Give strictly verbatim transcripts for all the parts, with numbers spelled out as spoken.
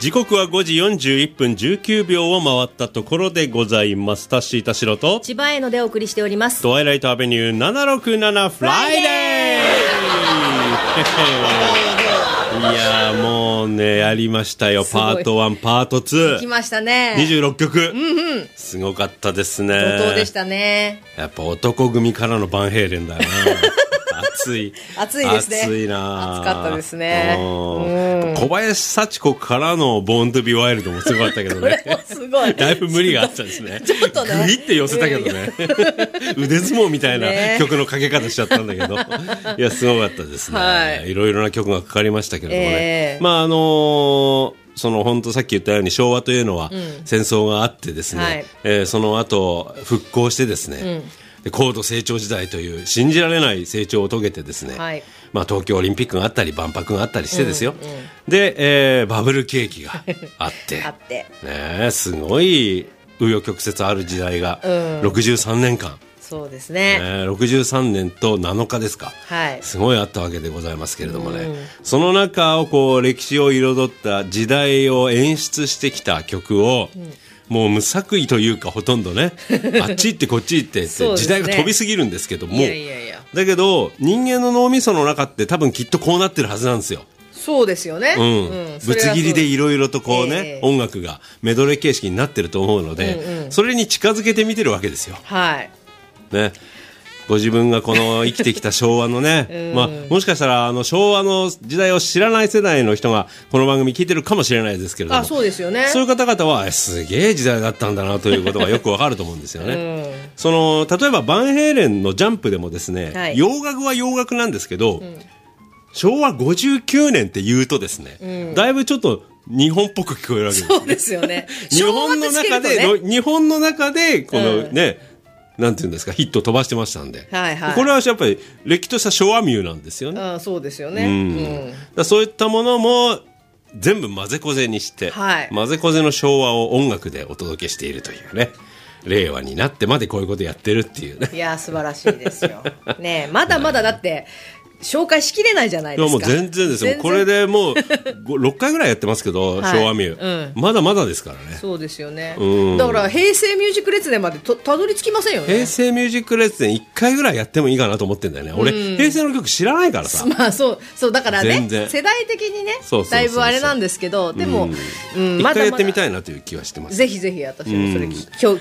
時刻はごじよんじゅういっぷんじゅうきゅうびょうを回ったところでございます。タッシー田代と千葉へのでお送りしております。 トワイライトアベニューななろくななフライデーいやーもうねやりましたよ。パートワンパートツー来ましたね。 にじゅうろっきょく、 うんうん、 すごかったですね。 怒涛でしたね。 やっぱ男組からのバンヘイレンだよな暑い暑いですね。 暑いな。 暑かったですね。 うん、小林幸子からのボーントゥビーワイルドもすごかったけどねすごいだいぶ無理があったですね。 ちょっとねグイって寄せたけどね腕相撲みたいな曲のかけ方しちゃったんだけど、ね、いやすごかったですね、はい、いろいろな曲がかかりましたけれどもね、えー、まああのーその本当さっき言ったように昭和というのは戦争があってですね、うんはいえー、その後復興してですね、うんで高度成長時代という信じられない成長を遂げてですね、はいまあ、東京オリンピックがあったり万博があったりしてですよ、うんうん、で、えー、バブル景気があってあって、 ね、すごい紆余曲折ある時代がろくじゅうさんねんかん、うん、 そうですね、 ねろくじゅうさんねんとなのかですか、はい、すごいあったわけでございますけれどもね、うん、その中をこう歴史を彩った時代を演出してきた曲を、うんもう無作為というかほとんどねあっち行ってこっち行ってって時代が飛びすぎるんですけどもいやいやいやだけど人間の脳みその中って多分きっとこうなってるはずなんですよ。 そうですよね、 うんうん、ぶつ切りでいろいろとこうね、えー、音楽がメドレー形式になってると思うので、うんうん、それに近づけてみてるわけですよ。 はいねご自分がこの生きてきた昭和のね、うんまあ、もしかしたらあの昭和の時代を知らない世代の人がこの番組聞いてるかもしれないですけれども、 あそうですよね、 そういう方々はすげえ時代だったんだなということがよくわかると思うんですよね、うん、その例えばバンヘイレンのジャンプでもですね、はい、洋楽は洋楽なんですけど、うん、昭和ごじゅうきゅうねんって言うとですね、うん、だいぶちょっと日本っぽく聞こえるわけです、ね、 そうですよね日本の中で、ね、日本の中でこのね、うんなんていうんですかヒットを飛ばしてましたんで、はいはい、これはやっぱりれっきとした昭和ミューなんですよね。 あそうですよね、 うんうん、だそういったものも全部混ぜこぜにして、はい、混ぜこぜの昭和を音楽でお届けしているというね令和になってまでこういうことやってるっていうね。 いや素晴らしいですよねまだまだだって紹介しきれないじゃないですか。 いやもう全然ですよ。これでもうろっかいぐらいやってますけど、はい、昭和ミュー、うん、まだまだですからね。 そうですよね、うん、だから平成ミュージック列伝までとたどり着きませんよね。 平成ミュージック列伝いっかいぐらいやってもいいかなと思ってんだよね、うん、俺平成の曲知らないからさ、 まあ、そうそうだからね世代的にねそうそうそうそうだいぶあれなんですけどでも、 うん、一回やってみたいなという気はしてます。 ぜひぜひ私もそれ、うん、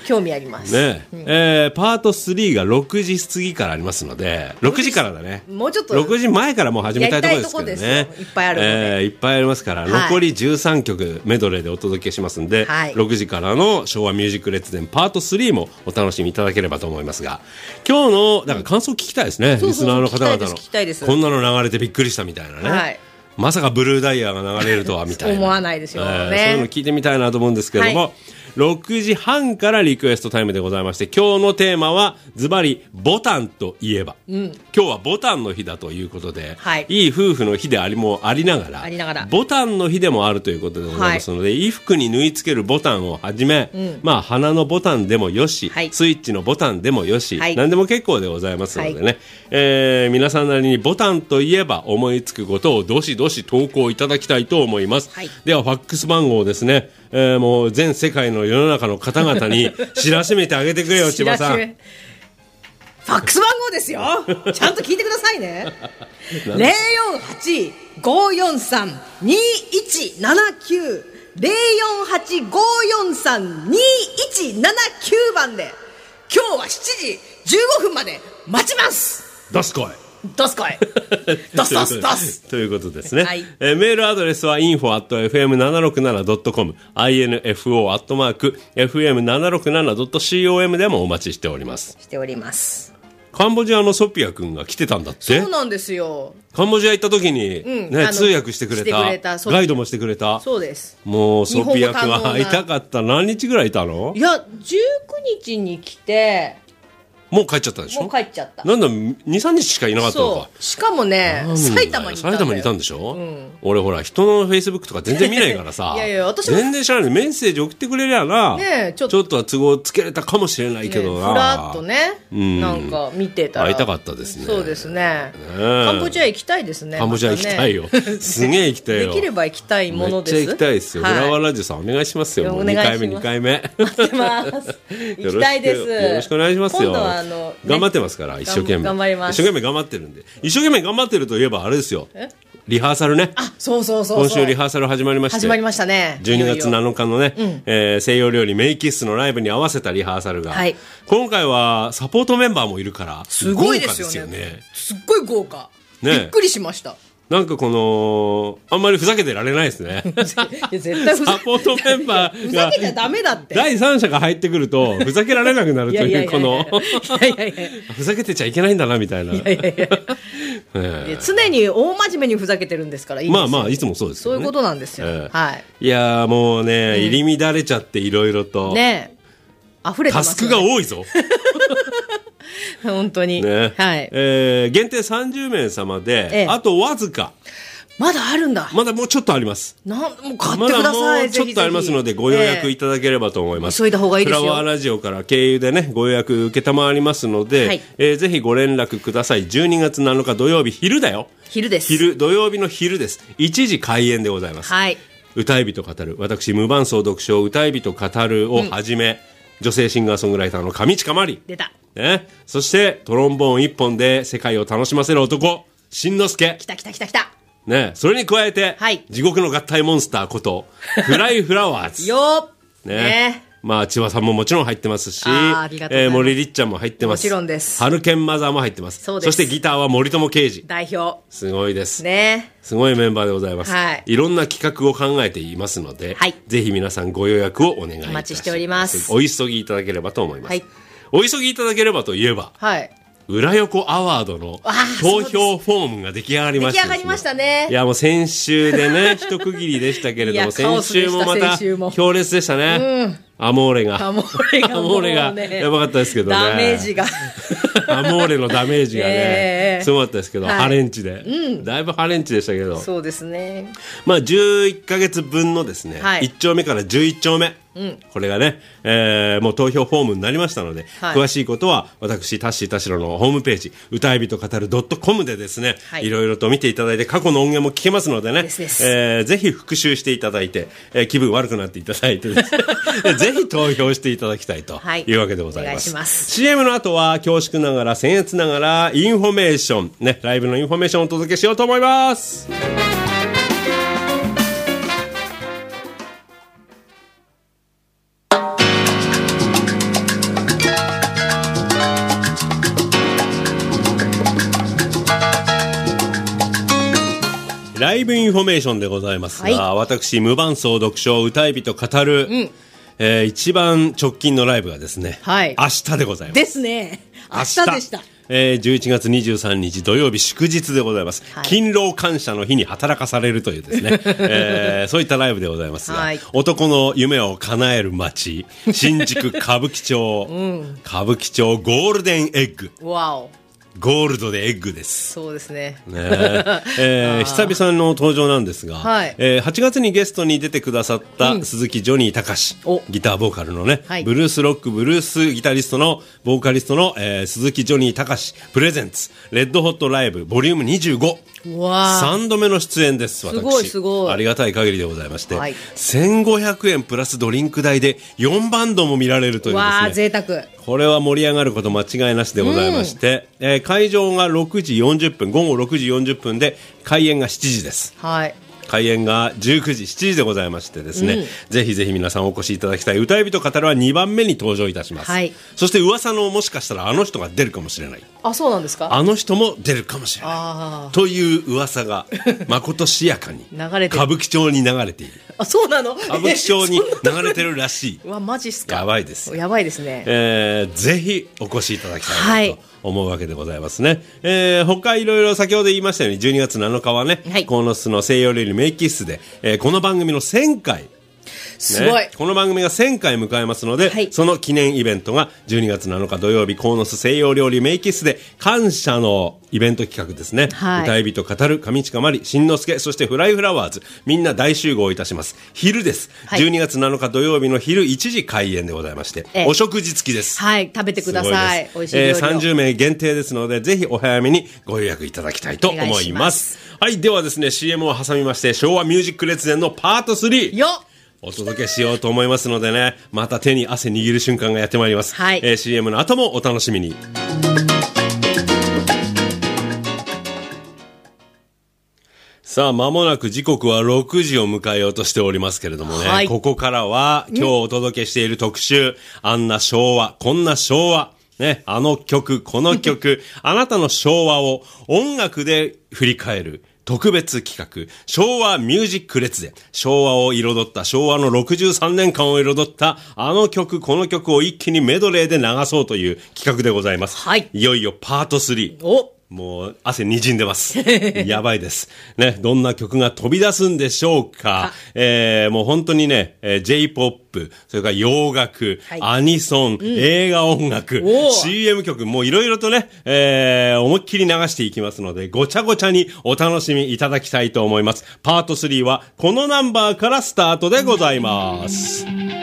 興味あります、 ねうんえー、パートスリーがろくじ過ぎからありますのでろくじからだね。 もうちょっとろくじまえからもう始めたいところですけどね。 いっぱいあるので、 えー、いっぱいありますから、はい、残りじゅうさんきょくメドレーでお届けしますんで、はい、ろくじからの昭和ミュージック列伝パートスリーもお楽しみいただければと思いますが今日のだから感想聞きたいですね、うん、リスナーの方々のこんなの流れてびっくりしたみたいなね、はい、まさかブルーダイヤが流れるとはみたいな思わないですよね、えー、 そういうの聞いてみたいなと思うんですけれども、はいろくじはんからリクエストタイムでございまして今日のテーマはズバリボタンといえば、うん、今日はボタンの日だということで、はい、いい夫婦の日でありもありながらありながらボタンの日でもあるということでございますので、はい、衣服に縫い付けるボタンをはじめ、うんまあ、鼻のボタンでもよし、はい、スイッチのボタンでもよし、はい、何でも結構でございますのでね、はいえー、皆さんなりにボタンといえば思いつくことをどしどし投稿いただきたいと思います、はい、ではファックス番号ですねえー、もう全世界の世の中の方々に知らしめてあげてくれよ千葉さん。ファックス番号ですよちゃんと聞いてくださいねゼロよんはち ごよんさん にいちななきゅう ゼロよんはち ごよんさん にいちななきゅう 番で今日はしちじじゅうごふんまで待ちます。 どすこいどすこいどすどすどすということですね、はいえー、メールアドレスは インフォ アット エフエムななろくなな ドット コム インフォ アットマーク エフエムななろくなな ドット コム でもお待ちしておりますしておりますカンボジアのソピア君が来てたんだって。 そうなんですよ。 カンボジア行った時に、うんね、通訳してくれ た, してくれたガイドもしてくれた。 そうです。 もうソピア君は会いたかった。何日ぐらいいたの？ いやじゅうくにちに来てもう帰っちゃったでしょ。 もう帰っちゃった。 なんだ、に、さんにちしかいなかったのか。 そう。しかもね、埼玉にいたんだよ。 埼玉にいたんでしょ、うん、俺ほら、人のフェイスブックとか全然見ないからさ。 いやいや、私も。 全然知らない。メッセージ送ってくれりゃな。ねちょっと。ちょっとは都合つけれたかもしれないけどな。 ふらっとね、うん、なんか見てたら。 会いたかったですね。 そうですね。カンボジア行きたいですね。 カンボジア行きたいよ。すげえ行きたいよ。 できれば行きたいものです。 めっちゃ行きたいですよ。フラワーラジオさんお願いしますよ。もうにかいめ、にかいめ。 待ってます。行きたいです。 よろしくお願いしますよ。 今度はあの、 頑張ってますから、一生懸命。 頑張ります。 一生懸命頑張ってるんで。一生懸命頑張ってるといえばあれですよ。リハーサルね。 あ、そうそうそう。 今週リハーサル始まりまして。 始まりましたね。 じゅうにがつなのかのね、うんえー、西洋料理メイキッスのライブに合わせたリハーサルが。はい、今回はサポートメンバーもいるから、 すごいですよね。 豪華ですよね。 すっごい豪華。ね、びっくりしました。 なんかこの、あんまりふざけてられないですね。 いや絶対ふざサポートメンバーが。 ふざけちゃダメだって。 第三者が入ってくると、ふざけられなくなるという、この、ふざけてちゃいけないんだな、みたいな。いやいやいや常に大真面目にふざけてるんですからいいですよ。 まあまあ、いつもそうですよね。 そういうことなんですよ。えー、はい。 いやーもうね、うん、入り乱れちゃっていろいろと。 ねえ。溢れてますね。タスクが多いぞ。 本当に。 ね。 はい。 えー、限定さんじゅうめい様で、ええ、あとわずか。 まだあるんだ。 まだもうちょっとあります。 なん、もう買ってください。まだもうちょっとありますので、ご予約いただければと思います。 えー、急いだ方がいいですよ。 フラワーラジオから経由でね、ご予約受けたまわりますので、はい、えー、ぜひご連絡ください。じゅうにがつなのか土曜日、昼だよ。 昼です。 昼、土曜日の昼です。いちじ開演でございます。 はい。 歌い人語る。私、無伴奏読書、歌い人語るをはじめ、うん、女性シンガーソングライターの上地かまり。 出た。 ね。そして、トロンボーン一本で世界を楽しませる男、しんのすけ。 来た来た来た来た。 ね。それに加えて、はい、地獄の合体モンスターこと、フライフラワーズ。 よー。ね。ねまあ、千葉さんももちろん入ってますし、えー、森りっちゃんも入ってます。 もちろんです。 ハルケンマザーも入ってます。 そうです。 そしてギターは森友刑事。 代表。 すごいです。 ね。 すごいメンバーでございます。 はい。 いろんな企画を考えていますので、はい。ぜひ皆さんご予約をお願いいたします。 お待ちしております。 お急ぎいただければと思います。 はい。 お急ぎいただければといえば、 はい。 裏横アワードの投票フォームが出来上がりました、ね、 出来上がりましたね。 いやもう先週でね、一区切りでしたけれども、先週もまた強烈でしたね。うん、アモーレが。 アモーレが、ね。 アモーレがやばかったですけどね。 ダメージが。 アモーレのダメージがね、えー、すごかったですけど、はい、ハレンチで、うん。だいぶハレンチでしたけど。 そうですね。 まあじゅういっかげつぶんのですね、はい、いち丁目からじゅういち丁目。うん、これがね、えー、もう投票フォームになりましたので、はい、詳しいことは私タッシー田代のホームページ歌い人語る .com でですね、はい、いろいろと見ていただいて過去の音源も聞けますのでね、ですです、えー、ぜひ復習していただいて、えー、気分悪くなっていただいてですねぜひ投票していただきたいというわけでございます、はい、お願いします。 シーエム の後は恐縮ながら僭越ながらインフォメーション、ね、ライブのインフォメーションをお届けしようと思います。ライブインフォメーションでございますが、はい、私無伴奏読書歌い人語る、うん、えー、一番直近のライブがですね、はい、明日でございます。 ですね。明日でした。 えー、じゅういちがつにじゅうさんにち土曜日祝日でございます、はい、勤労感謝の日に働かされるというですね、えー、そういったライブでございますが、はい、男の夢を叶える街新宿歌舞伎町、うん、歌舞伎町ゴールデンエッグ、 わお、 ゴールドでエッグです。 そうですね。 ねえー、久々の登場なんですが、はい、えー、はちがつにゲストに出てくださった鈴木ジョニー隆、うん、ギターボーカルのね、はい、ブルースロックブルースギタリストのボーカリストの、えー、鈴木ジョニー隆プレゼンツレッドホットライブボリュームにじゅうご、 わさんどめの出演です。私すごいすごいありがたい限りでございまして、はい、せんごひゃくえんプラスドリンク代でよんバンドも見られるというですね、 わー贅沢。 これは盛り上がること間違いなしでございまして、うん、えー、会場がろくじよんじゅっぷん、午後ろくじよんじゅっぷんで開演がしちじです。 はい。 開演がじゅうくじ、しちじでございましてですね、うん、ぜひぜひ皆さんお越しいただきたい。歌い人語るはにばんめに登場いたします、はい、そして噂のもしかしたらあの人が出るかもしれない。 あ、そうなんですか。 あの人も出るかもしれないという噂がまことしやかに流れてる、 歌舞伎町に流れている。 あ、そうなの。 歌舞伎町に流れてるらしい。 うわ、マジっすか。 やばいですやばいですね、 えー、ぜひお越しいただきたいなと、はい、思うわけでございますね。えー、他いろいろ先ほど言いましたようにじゅうにがつなのかはね、はい、鴻巣の西洋料理メイキッスで、えー、この番組のせんかいすごい、 ね、この番組がせんかい迎えますので、はい、その記念イベントがじゅうにがつなのか土曜日、鴻巣西洋料理メイキッスで感謝のイベント企画ですね、はい、歌い人語る上近まり、しんのすけ、そしてフライフラワーズ、みんな大集合いたします。昼です、はい、じゅうにがつなのか土曜日の昼いちじ開演でございまして、ええ、お食事付きです。 はい、食べてください。美味しい料理を、えー、 さんじゅうめい限定ですので、ぜひお早めにご予約いただきたいと思います。はい、ではですね シーエム を挟みまして、昭和ミュージック列伝のパートスリーよお届けしようと思いますのでね、また手に汗握る瞬間がやってまいります、はい、えー、シーエム の後もお楽しみに。さあ、間もなく時刻はろくじを迎えようとしておりますけれどもね、はい、ここからは今日お届けしている特集、あんな昭和、こんな昭和、ね、あの曲、この曲、あなたの昭和を音楽で振り返る特別企画、昭和ミュージック列伝。昭和を彩った、昭和のろくじゅうさんねんかんを彩ったあの曲、この曲を一気にメドレーで流そうという企画でございます。はい。いよいよパートスリー。おもう汗にじんでますやばいですね。どんな曲が飛び出すんでしょうか。えー、もう本当にね、えー、J-ポップ、それから洋楽、はい、アニソン、うん、映画音楽、シーエム 曲、もういろいろとね、えー、思いっきり流していきますので、ごちゃごちゃにお楽しみいただきたいと思います。パートスリーはこのナンバーからスタートでございます。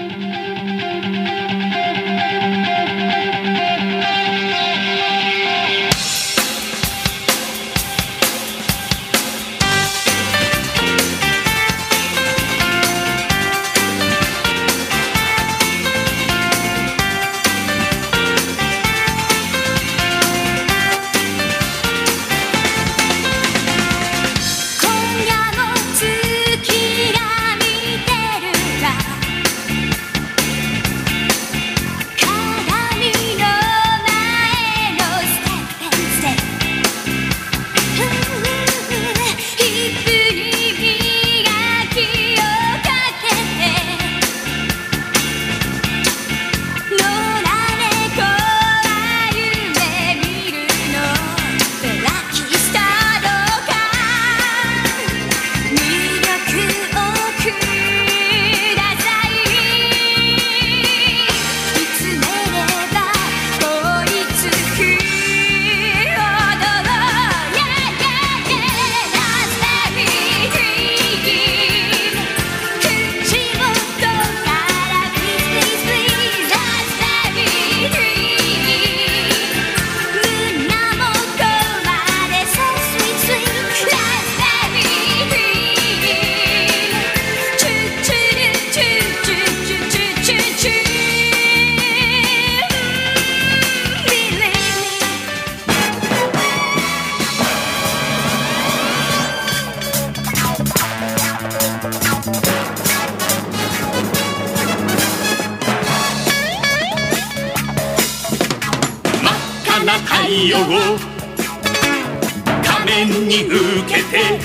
太陽を仮面に受けて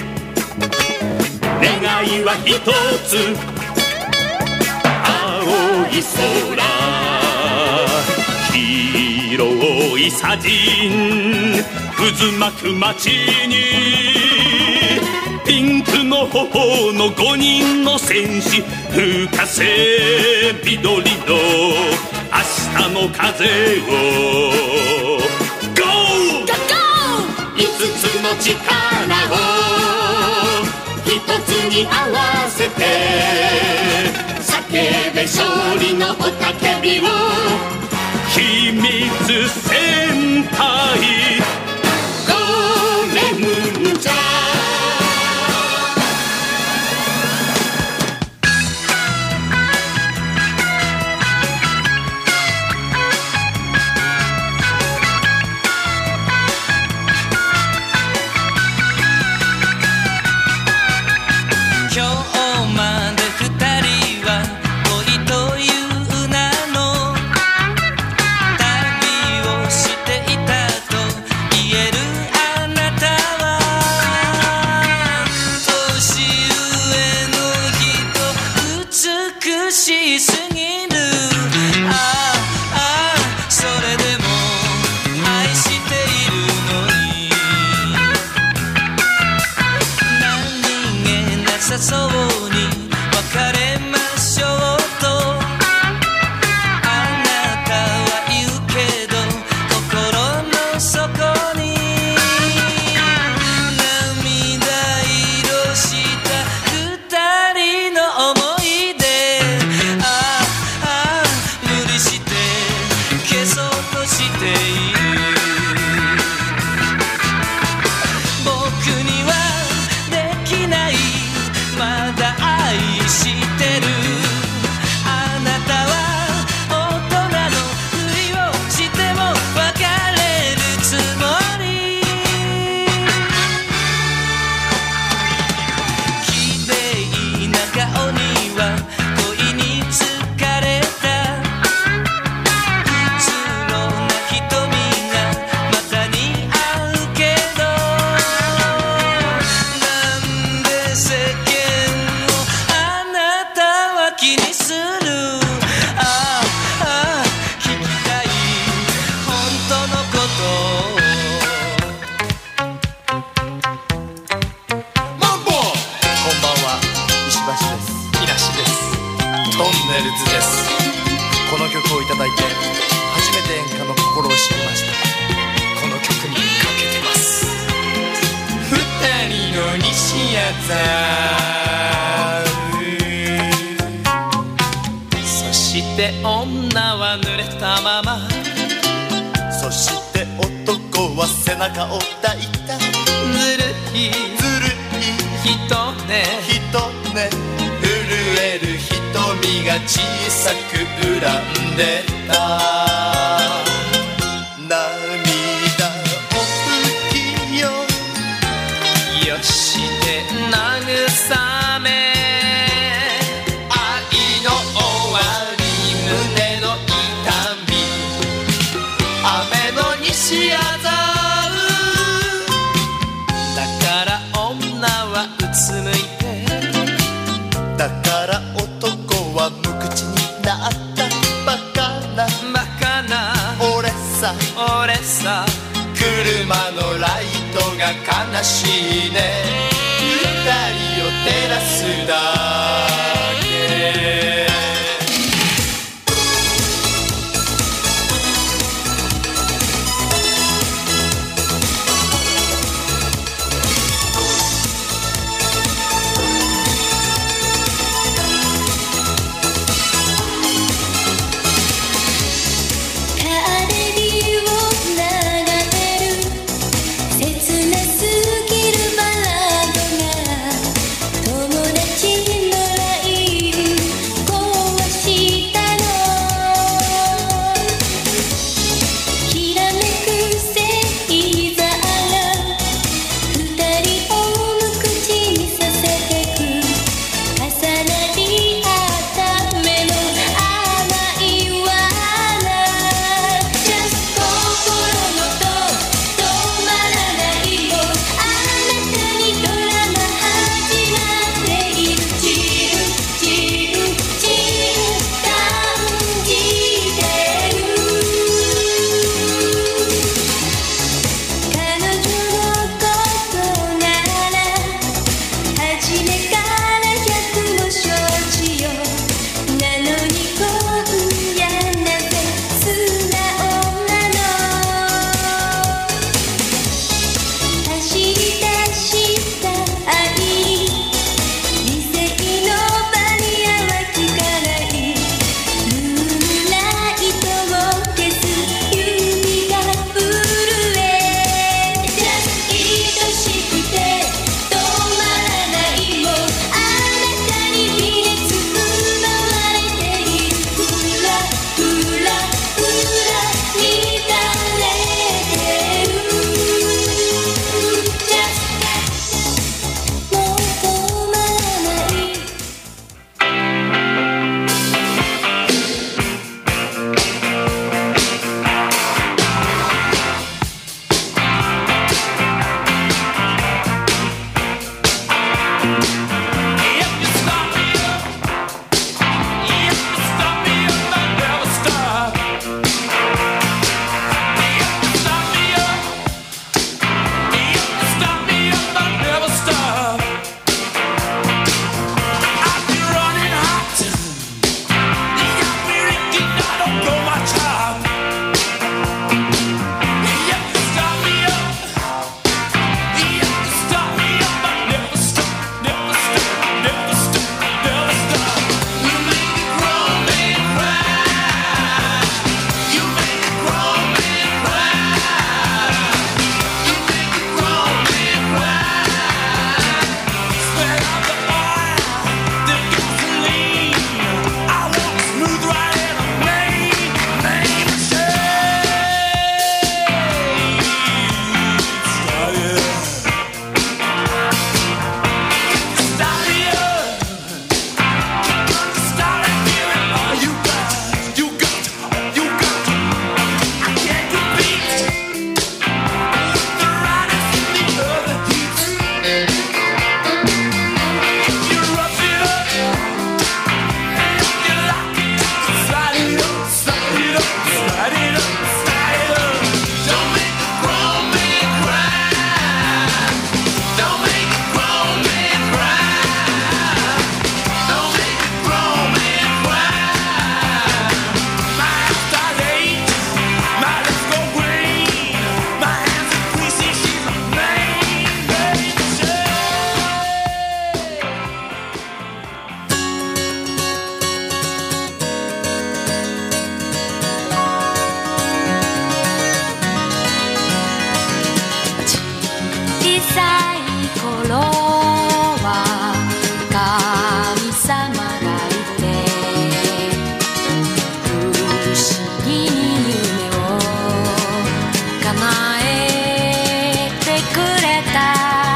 願いは一つ青い空広い砂塵渦巻く街にピンクの頬の五人の戦士吹かせ緑の明日の風を五つの力を一つに合わせて叫べ勝利の雄たけびを秘密戦隊ゴーレムじゃただいて初めて演歌の心を知りました。この曲にかけてます。二人の西矢沢、そして女は濡れたまま、そして男は背中を抱いた。ずるいずるい人ね人ね、震える瞳が小さく恨んでた。涙を拭きよよして慰め、愛の終わり胸の痛み、雨の西矢沢。だから女はうつむいて、だから男は無口になった。バカなバカな俺さ俺さ、車のライトが悲しいね。二人を照らすだけ。 切なすぎるバラードが友達頃は神様がいて不思議に夢を叶えてくれた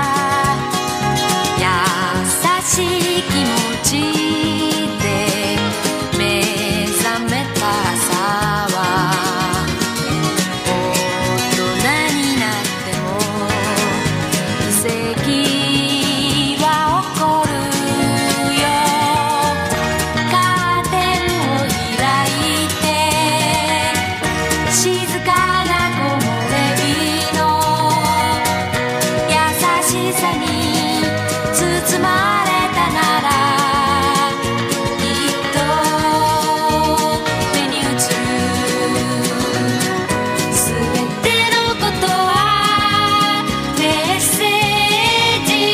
優しい気持ちで目覚めた朝は大人になっても奇跡は起こるよカーテンを開いて静かな木漏れ日の優しさに包まれたならきっと目に映るすべてのことはメッセージ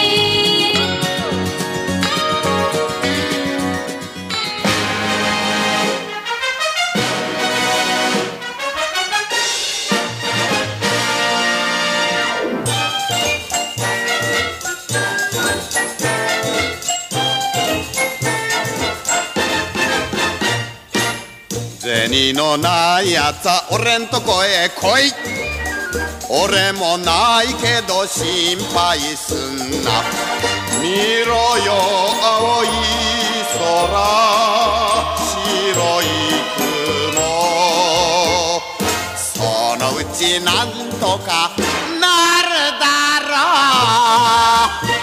銭のないやつは俺んとこへ来い俺もないけど心配すんな見ろよ青い空白い雲そのうちなんとかなるだろう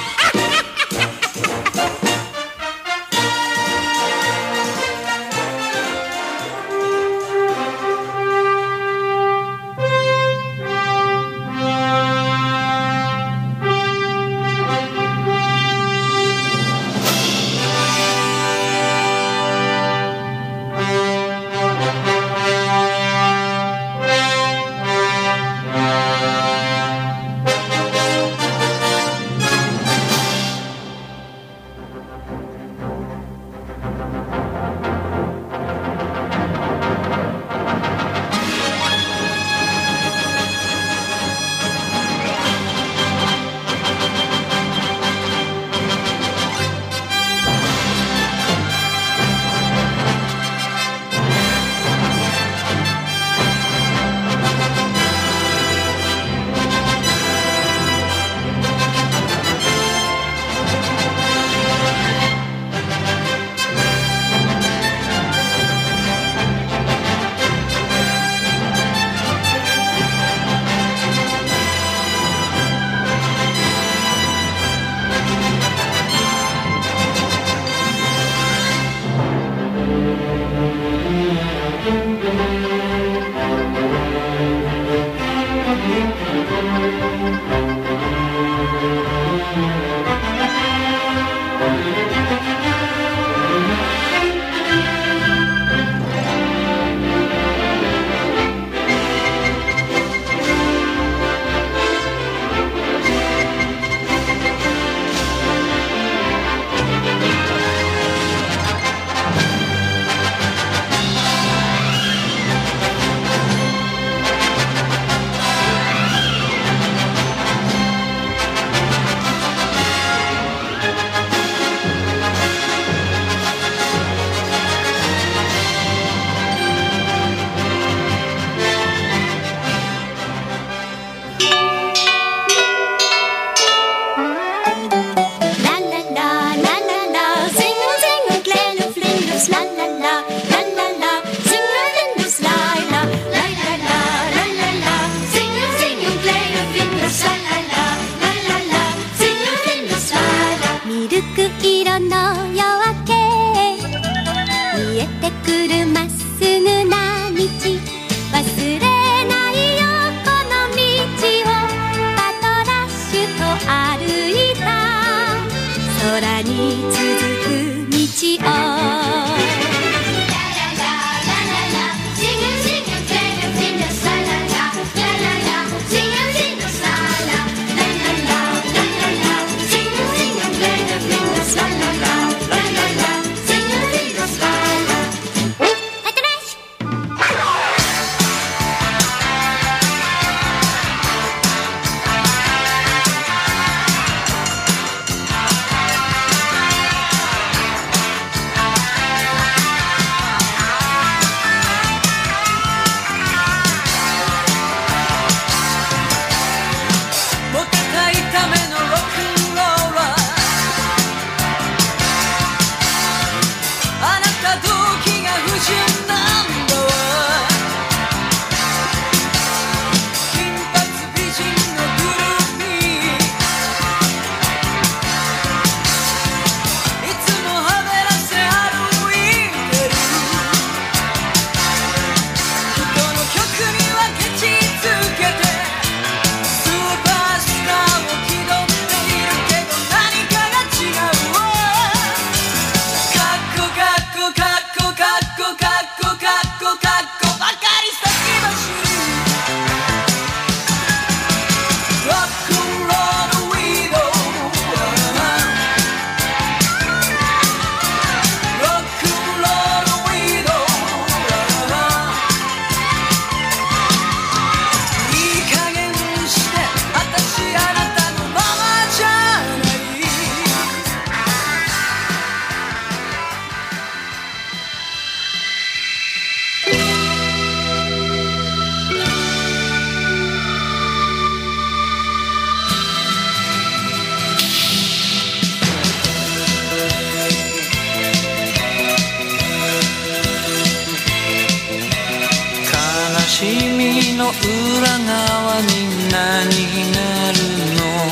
の裏側に何があるの、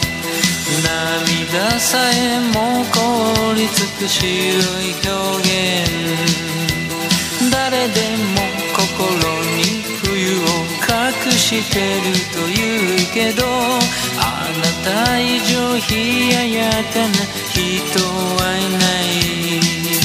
涙さえも凍りつく白い表現、誰でも心に冬を隠してると言うけど、あなた以上冷ややかな人はいない。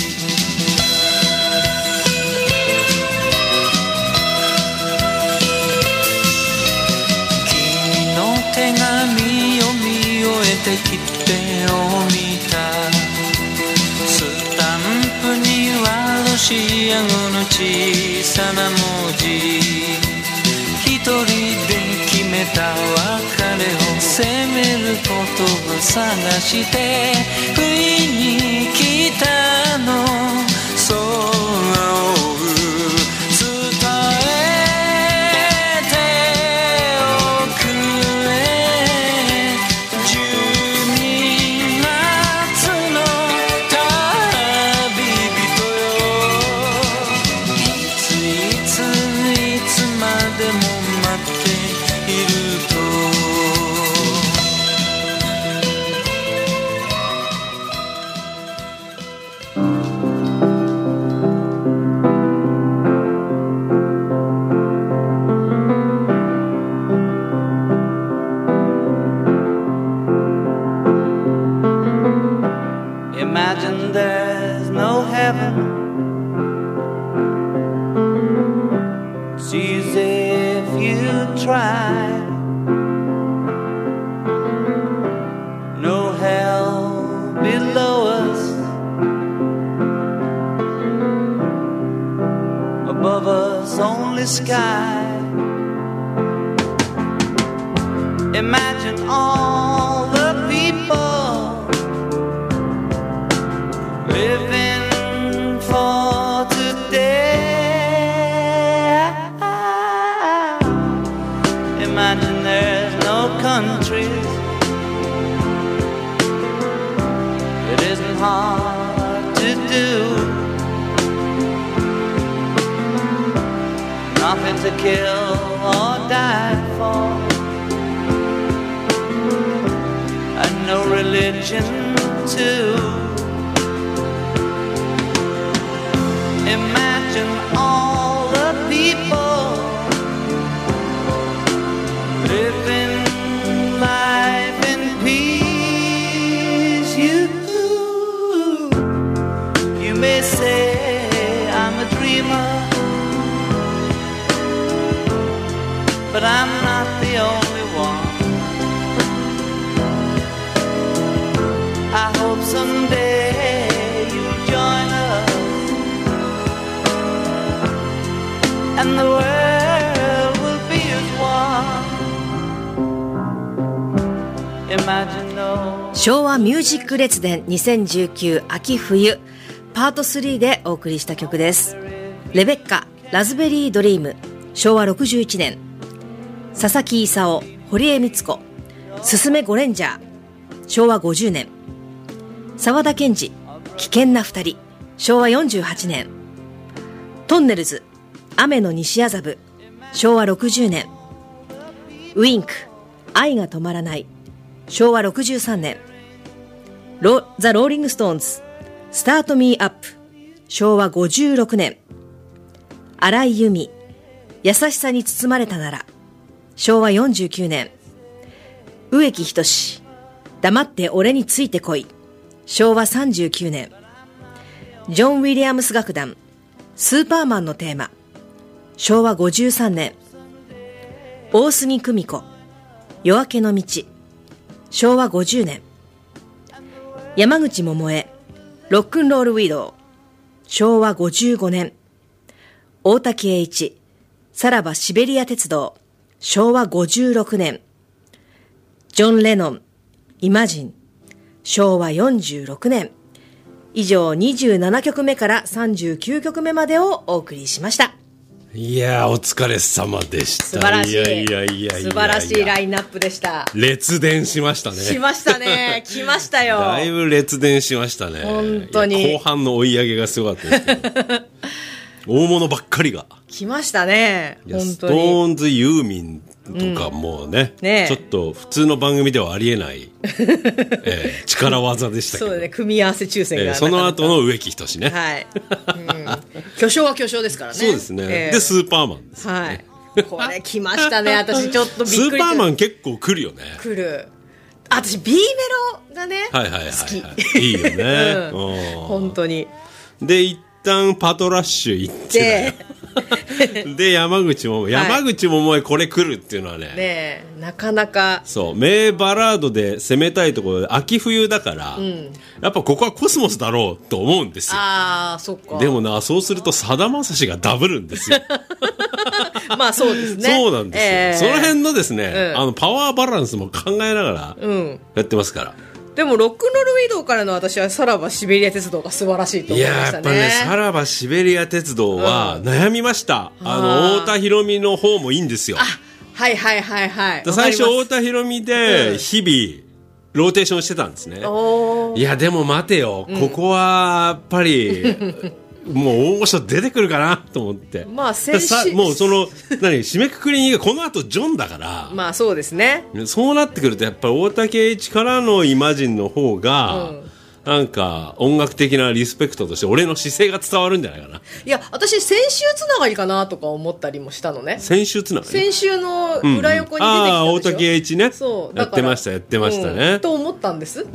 君の手紙を見終えて切手を見た、スタンプにはロシア語の小さな文字、一人で決めた別れを責める言葉探して不意に来たの、そう伝えておくれ、じゅうにがつの旅人よ、いついついつまでも待っていると。Imagine there's no heaven, it's easy if you try, no hell below us, above us only sky. Imagine all the people living for today. Imagine there's no countries, it isn't hard to do, nothing to kill or die for, and no religion too. Imagine all the people living life in peace. You, you may say I'm a dreamer, but I'm not the only one. I hope someday you'll join us, and the world will be as one. Imagine no. 昭和ミュージック列伝にせんじゅうきゅう秋冬パートスリーでお送りした曲です。レベッカラズベリードリーム、昭和ろくじゅういちねん。佐々木勲、堀江光子、すすめゴレンジャー、昭和ごじゅうねん。沢田研二、危険な二人、昭和よんじゅうはちねん。トンネルズ、雨の西麻布、昭和ろくじゅうねん。ウィンク、愛が止まらない、昭和ろくじゅうさんねん。ロザ・ローリング・ストーンズ、スタート・ミー・アップ、昭和ごじゅうろくねん。荒井由実、優しさに包まれたなら、昭和よんじゅうきゅうねん。植木仁、黙って俺についてこい、昭和さんじゅうきゅうねん。ジョン・ウィリアムス楽団、スーパーマンのテーマ、昭和ごじゅうさんねん。大杉久美子、夜明けの道、昭和ごじゅうねん。山口百恵、ロックンロールウィドウ、昭和ごじゅうごねん。大滝栄一、さらばシベリア鉄道、昭和ごじゅうろくねん。ジョン・レノン、イマジン、昭和よんじゅうろくねん。以上にじゅうななきょくめからさんじゅうきゅうきょくめまでをお送りしました。 いやー、お疲れ様でした。 素晴らしい。 いやいやいやいやいや、 素晴らしいラインナップでした。 列伝しましたね。 しましたね。来ましたよ。 だいぶ列伝しましたね。 本当に。 後半の追い上げがすごかったですけど。 大物ばっかりが来ましたね。本当に。 ストーンズユーミンとかもうね、うん、ねちょっと普通の番組ではありえない、えー、力技でしたけど。 そうね、組み合わせ抽選が、えー、 その後の植木仁ね。 はい、うん。巨匠は巨匠ですからね。 そうですね。えー、でスーパーマンです、ね。はい。 これ来ましたね。私ちょっとびっくり。スーパーマン結構来るよね。 来る。私 B メロがね、はいはいはいはい、好き。いいよね。 うん、本当に。 で一旦パトラッシュ行ってで山口も山口ももうこれ来るっていうのはね、 ねえなかなかそう名バラードで攻めたいところで秋冬だから、うん、やっぱここはコスモスだろうと思うんですよ。 ああそっか。 でもなそうするとさだまさしがダブるんですよまあそうですね。 そうなんですよ、えー、その辺のですね、うん、あのパワーバランスも考えながらやってますから、うんでもロックノルウィドウからの私はさらばシベリア鉄道が素晴らしいと思いましたね。 いややっぱねさらばシベリア鉄道は悩みました、うん、あの太田裕美の方もいいんですよ。 あはいはいはいはい最初太田裕美で日々ローテーションしてたんですね、うん、いやでも待てよ、うん、ここはやっぱりもう大御所出てくるかなと思ってまあ先週もうその何締めくくりがこの後ジョンだからまあそうですね。 そうなってくるとやっぱり大竹一からのイマジンの方が、うん、なんか音楽的なリスペクトとして俺の姿勢が伝わるんじゃないかな。 いや私先週つながりかなとか思ったりもしたのね。 先週つながり先週の裏横に出てきたでしょ、うんうん、ああ大竹一ねそうやってましたやってましたね、 うん、と思ったんです、 うん、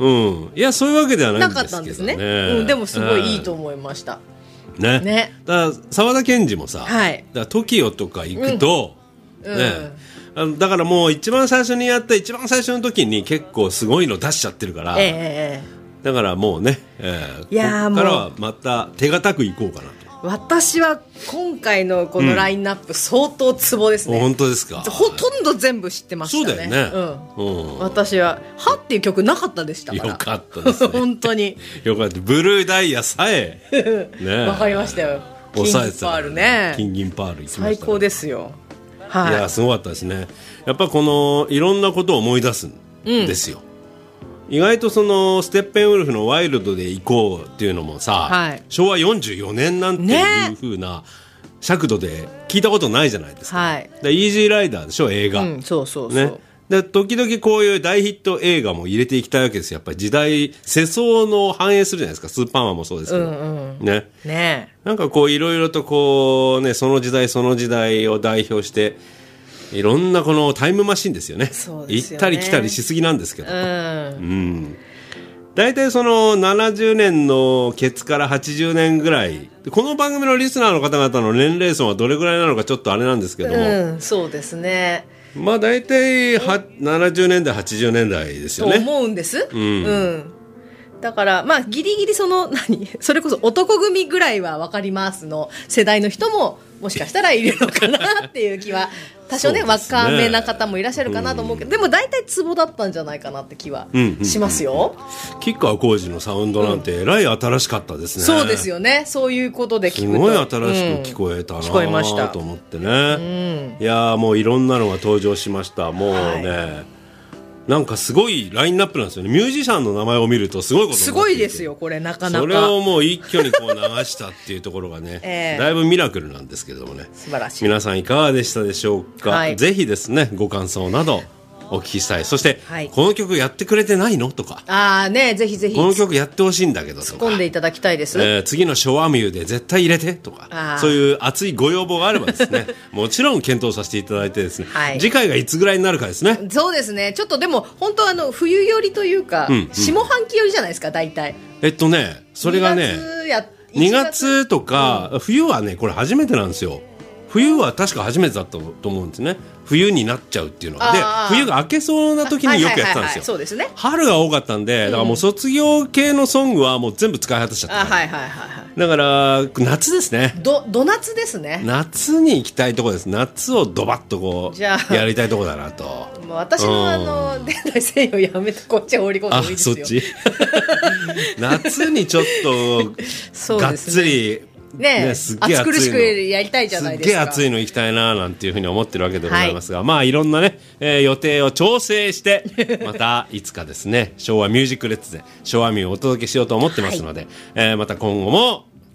いやそういうわけではないんですけどね。なかったんですね、 うん、でもすごいいいと思いました、 ねね、だから沢田研二もさ、 はい、 だから トキオ とか行くと、うんねうん、あのだからもう一番最初にやった一番最初の時に結構すごいの出しちゃってるから、えー、だからもうね、えー、いやここからはまた手堅く行こうかなと。 私は今回のこのラインナップ相当ツボですね、うん、 本当ですか。 ほとんど全部知ってましたね。 そうだよね、 うんうん、私は「は」っていう曲なかったでしたからよかったですね本当によかった。ブルーダイヤさえねわかりましたよ。キンギンパールねキンギンパール行きました、ね、 最高ですよ、はい、 いやすごかったですね。やっぱこのいろんなことを思い出すんですよ、うん、意外とそのステッペンウルフのワイルドで行こうっていうのもさ、はい、しょうわよんじゅうよねんなんていう風な尺度で聞いたことないじゃないですか、はい、でイージーライダーでしょ映画、うん、 そうそうそう、ね、 で時々こういう大ヒット映画も入れていきたいわけですよ。やっぱり時代世相の反映するじゃないですか。スーパーマンもそうですけど、うんうん、ねねなんかこういろいろとこうねその時代その時代を代表していろんなこのタイムマシンですよね。 そうですよね。 行ったり来たりしすぎなんですけど、 うん、うん大体そのななじゅうねんのケツからはちじゅうねんぐらい、この番組のリスナーの方々の年齢層はどれぐらいなのかちょっとあれなんですけども、 うん、そうですね。 まあ大体はななじゅうねんだいはちじゅうねんだいですよね。 と思うんです、 うんうん、だからまあギリギリその何それこそ男組ぐらいは分かりますの世代の人ももしかしたらいるのかなっていう気は多少ね若めな方もいらっしゃるかなと思うけど、うん、でも大体ツボだったんじゃないかなって気はしますよ、 うんうん、吉川晃司のサウンドなんてえらい新しかったですね、 うん、そうですよね。そういうことで聞くとすごい新しく聞こえたな、うん、聞こえましたと思ってね、うん、いやもういろんなのが登場しました。もうね、はいなんかすごいラインナップなんですよね。ミュージシャンの名前を見るとすごいことになっていてすごいですよこれなかなか。 それをもう一挙にこう流したっていうところがね、えー、だいぶミラクルなんですけれどもね。 素晴らしい。 皆さんいかがでしたでしょうか、はい、ぜひですねご感想などお聞きしたい。そして、はい、この曲やってくれてないのとかあーねぜひぜひこの曲やってほしいんだけどとか突っ込んでいただきたいです、 えー、次のショアミューで絶対入れてとかそういう熱いご要望があればですねもちろん検討させていただいてですね、はい、次回がいつぐらいになるかですね。 そうですねちょっとでも本当あの冬寄りというか、うんうん、下半期寄りじゃないですか大体。 えっとねそれがねにがつとか、うん、冬はねこれ初めてなんですよ。冬は確か初めてだったと思うんですね。冬になっちゃうっていうのがで冬が明けそうな時によくやってたんですよ。 そうですね。 春が多かったんでだからもう卒業系のソングはもう全部使い果たしちゃった、 あ、はいはいはいはい、 だから夏ですね。 どど夏ですね。 夏に行きたいところです。夏をドバッとこうやりたいところだなと。 もう私のあの伝来西洋やめてこっち放り込んでもいいですよ。 あそっち夏にちょっとがっつりねね、すっげえ暑苦しくやりたいじゃないですか。 すっげえ暑いの行きたいななんていうふうに思ってるわけでございますが、はい、まあいろんなね、えー、予定を調整してまたいつかですね昭和ミュージックレッツで昭和ミューをお届けしようと思ってますので、はい、えー、また今後も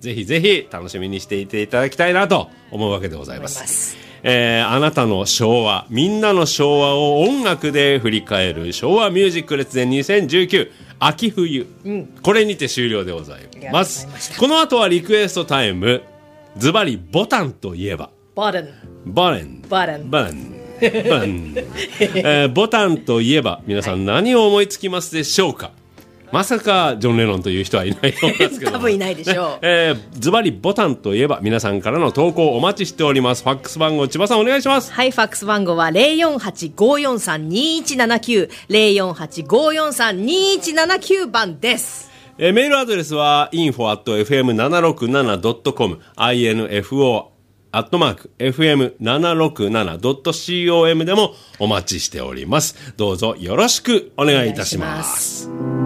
ぜひぜひ楽しみにしていていただきたいなと思うわけでございます。思います。えー、あなたの昭和、みんなの昭和を音楽で振り返る昭和ミュージック列伝にせんじゅうきゅう秋冬、うん、これにて終了でございます。この後はリクエストタイム。ズバリボタンといえばボタンボタンボタンボタンボタン、えー、ボタンといえば皆さん何を思いつきますでしょうか。まさかジョン・レノンという人はいないと思いますけど多分いないでしょう。 えー、ズバリボタンといえば皆さんからの投稿お待ちしております。ファックス番号千葉さんお願いします。 はい、ファックス番号は ゼロよんはち ごーよんさん にいちななきゅう ゼロよんはち ごーよんさん にいちななきゅう 番です。 えー、メールアドレスは インフォ アット エフエムななろくなな ドット コム インフォ アットマーク エフエムななろくなな ドット コム でもお待ちしております。どうぞよろしくお願いいたします。